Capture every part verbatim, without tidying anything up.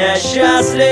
Я счастлив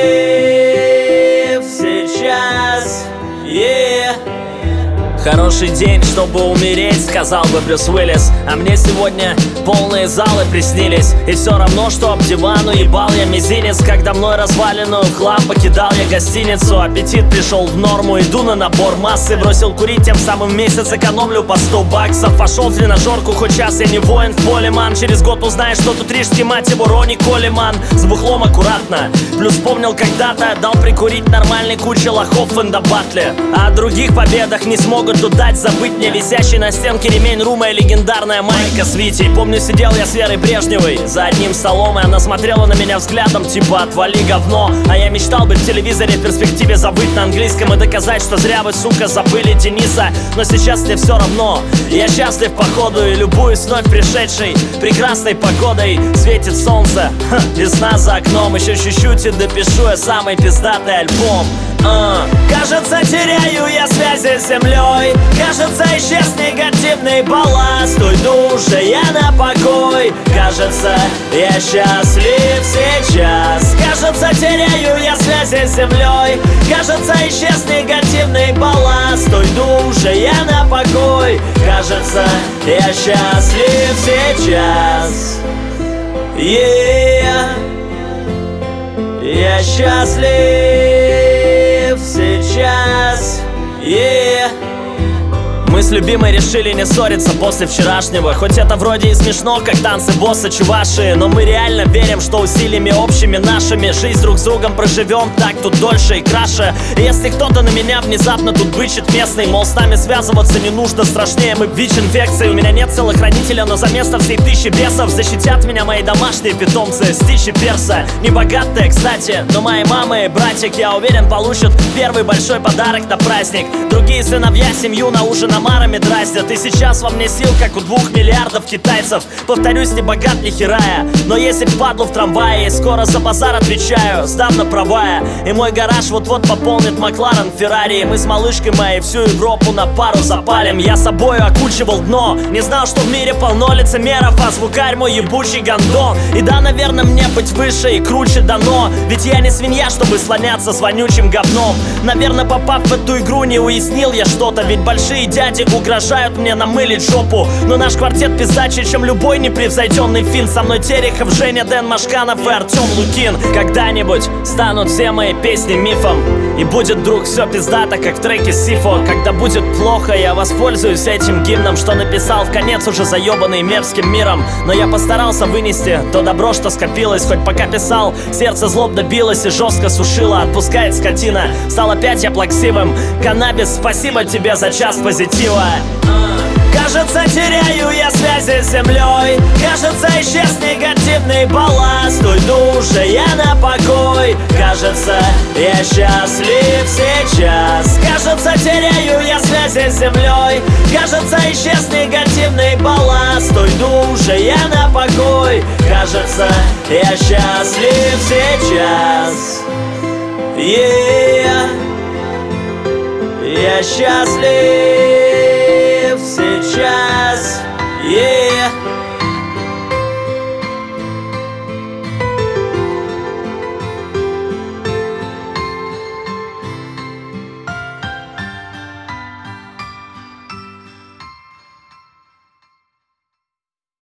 сейчас, yeah. Хороший день, чтобы умереть, сказал бы Брюс Уиллис. А мне сегодня полные залы приснились. И все равно, что об дивану ебал я мизинец, когда мной разваленную в хлам покидал я гостиницу. Аппетит пришел в норму, иду на набор массы. Бросил курить, тем самым в месяц экономлю по сто баксов. Пошел в тренажерку, хоть час я не воин в поле, ман. Через год узнаешь, что тут рижский, мать его, Ронни Колеман. С бухлом аккуратно, плюс помнил когда-то дал прикурить нормальной куче лохов в эндобатле. А о других победах не смогут тут дать забыть мне висящий на стенке ремень Рума и легендарная майка с Витей. Помню, сидел я с Верой Брежневой за одним столом, и она смотрела на меня взглядом типа «отвали, говно». А я мечтал быть в телевизоре, в перспективе забыть на английском и доказать, что зря вы, сука, забыли Дениса. Но сейчас мне все равно, я счастлив походу и любуюсь вновь пришедшей прекрасной погодой. Светит солнце, ха, весна за окном, еще чуть-чуть и допишу я самый пиздатый альбом. Uh. Кажется, теряю я связи с землей. Кажется, исчез негативный балласт. Уйду уже я на покой. Кажется, я счастлив сейчас. Кажется, теряю я связи с землей. Кажется, исчез негативный балласт. Уйду уже я на покой. Кажется, я счастлив сейчас, yeah. Я счастлив сейчас, yeah. Мы с любимой решили не ссориться после вчерашнего. Хоть это вроде и смешно, как танцы босса чуваши, но мы реально верим, что усилиями общими нашими жизнь друг с другом проживем так тут дольше и краше. И если кто-то на меня внезапно тут бычит местный, мол, с нами связываться не нужно, страшнее мы ВИЧ-инфекции. У меня нет телохранителя, но за место всей тысячи бесов защитят меня мои домашние питомцы Стич и Перса. Не богатые, кстати, но мои мамы и братик, я уверен, получат первый большой подарок на праздник. Другие сыновья семью на ужин омарами дразнят. И сейчас во мне сил, как у двух миллиардов китайцев. Повторюсь, не богат ни херая, но если впадлу в трамвае, скоро за базар отвечаю, сдам на правая. И мой гараж вот-вот пополнит Макларен, Феррари. Мы с малышкой моей всю Европу на пару запалим. Я собою окучивал дно, не знал, что в мире полно лицемеров, а звукарь мой ебучий гандон. И да, наверное, мне быть выше и круче дано, ведь я не свинья, чтобы слоняться с вонючим говном. Наверное, попав в эту игру, не уяснил я что-то, ведь большие дяди угрожают мне намылить жопу. Но наш квартет пиздаче, чем любой непревзойденный фин. Со мной Терехов, Женя, Дэн Машканов и Артем Лукин. Когда-нибудь станут все мои песни мифом, и будет вдруг все пиздато, как в треке Сифо. Когда будет плохо, я воспользуюсь этим гимном, что написал в конец уже заебанный мерзким миром. Но я постарался вынести то добро, что скопилось. Хоть пока писал, сердце злобно билось и жестко сушило. Отпускает скотина, стал опять я плаксивым. Каннабис, спасибо тебе за час позитива. Кажется, теряю я связи с землей. Кажется, исчез негативный балласт. Уйду уже я на покой. Кажется, я счастлив сейчас. Кажется, теряю я связи с землей. Кажется, исчез негативный балласт. Уйду уже я на покой. Кажется, я счастлив сейчас, yeah. Я счастлив сейчас, yeah.